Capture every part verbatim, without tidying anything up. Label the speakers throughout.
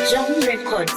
Speaker 1: John Records.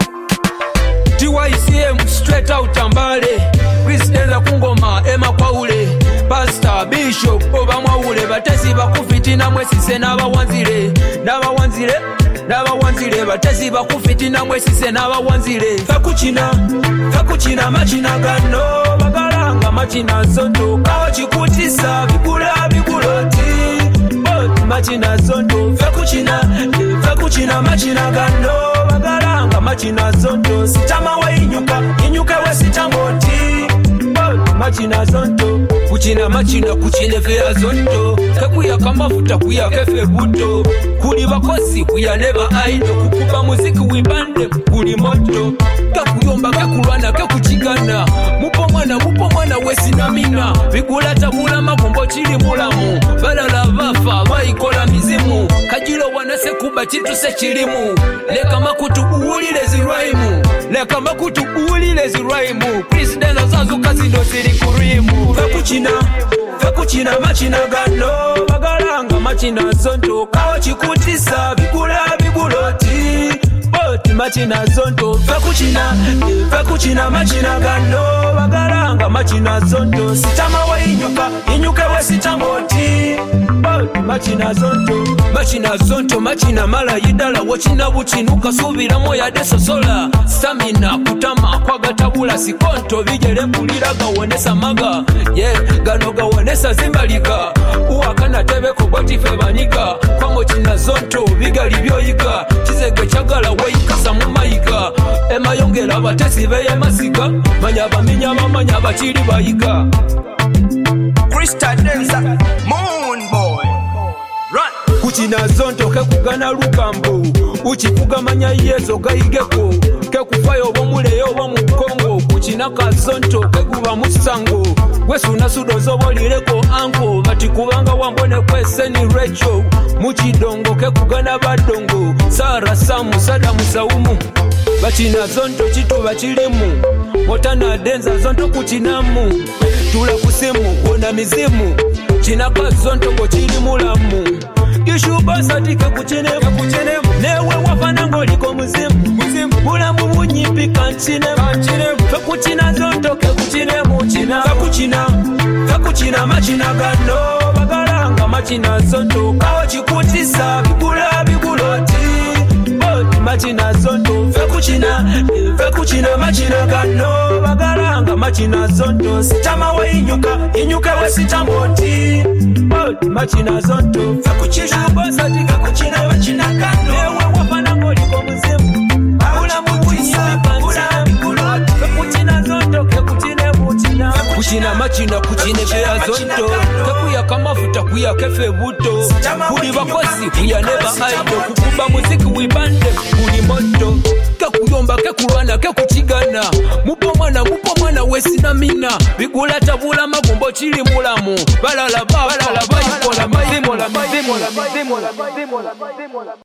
Speaker 2: T Y C M straight out Tambale. Christena Kungoma Emma Kwaule. Pastor Bishop Obamwaule. Batesi bakufiti na mwesise n'abawanzire. N'abawanzire. N'abawanzire batesi bakufiti na mwesise n'abawanzire. Kakukina. Kakukina machina gano. Bagalanga machina zondo. Kawo chikutisa bikula bikuloti. Machina zondo. Kakukina. Kakukina machina gano. Bagalanga machina zondo. Sitama wa inyuka. Inyuka we sitamoti. Machina zondo. Kuchina machina kuchine fea zondo. Kuya kamafuta kuya kefe buto. Kuli bakosi kuya neba aido. Kukupa muziki wibande kuli moto. Kakuyomba kekulwana kekuchigana. Mupo mwana mupo mwana wesi na mina. Vigula tabula magumbo chili mulamu. Balala vafa vaikola mizimu. Kajilo wanase kuba chitu se chilimu. Leka makutu uulile ziraimu. Leka makutu uulile ziraimu. Christena zazu kazi ndo ziri kurimu. Kakuchina Kakuchina machina gano. Bagalanga machina zonto. Kawo chikutisa bigula biguloti. Boti machina zonto. Kakuchina Kakuchina machina gano. Bagalanga machina zonto. Sitama wa inyuka. Inyuka we sitamoti. Boti machina zonto. Machina zonto machina mala yidala. Wachina buchinuka subira moya deso sola. Stamina kutama kwa gatabula sikonto. Vijele kulira gawonesa maga. Yeah, gano gawonesa zimbalika. Uwakana tebe kuboti febanika. Kwa mochina zonto vigali byoyika. Chizege chagala weika samumaika. Ema yongela batesi beye masika. Manyaba minyama manyaba chiri bayika.
Speaker 3: Krista Denza Moon Boy Run.
Speaker 2: Kuchina zonto kekugana lukambo. Uchikuga manya yezo gaigeko. Kekufayo bomuleyo bomukongo. Kuchina kazonto kekuba musango. Wesu nasudo zobolireko anko. Bati kubanga wambone kwese ni Rachel. Muchidongo kekugana badongo. Sara Samu Sadamu Saumu. Bachina zonto chitu bachilimu. Motana denza zonto kuchinamu. Tula kusimu wona mizimu. China kazonto ngo chilimulamu. Kishuba satike kuchine kuchine. Newe wafanango liko muzimu. Muzimu mulamu munyipi kanchine kanchine. Kakuchina zonto kekuchine muchina. Kakuchina Kakuchina machina gano. Bagalanga machina zonto. Kawo chikutisa bigula biguloti. Boti machina zonto. Kakuchina Kakuchina machina gano. Bagalanga machina zonto. Sitama wa inyuka. Inyuka we sitamoti. Boti machina zonto. Kakuchina basati kakuchina machina gano. Newe wafanango liko muzimu. Mulamu munyipi kanchine. Kakuchina zonto kekuchine muchina. Kuchina machina kuchine fea zonto. Kekuya kamafuta kuya kefe buto. Kuli bakosi kuya neba aido. Kukuba muziki wibande kuli moto. Kekuyomba kekulwana kekuchigana. Mupo mwana mupo mwana wesi na mina. Vigula tabula magumbo chili mulamu. Balala ba balala ba ikola mizimu la mizimu la mizimu la mizimu la mizimu la